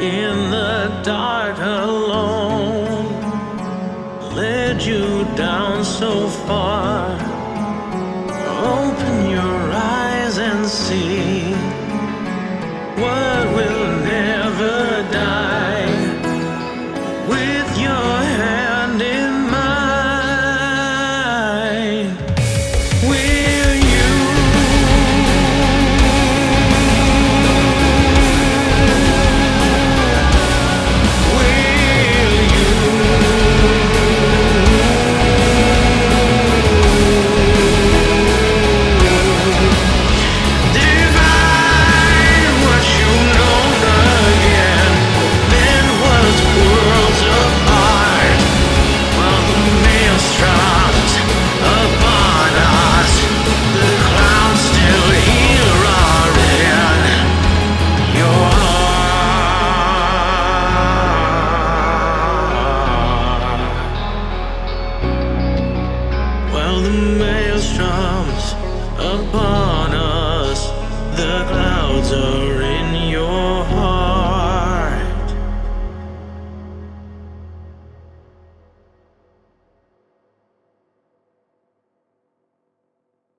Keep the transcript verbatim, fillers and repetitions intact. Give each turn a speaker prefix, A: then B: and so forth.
A: in the dark alone, led you down so far. Open your eyes and see what will never die. With your hand in mine, will you? Will you? Divine what you've known again, then was worlds apart. While the maelstrom's upon us, the clouds still hear our in your heart. While the maelstrom's upon us, the clouds are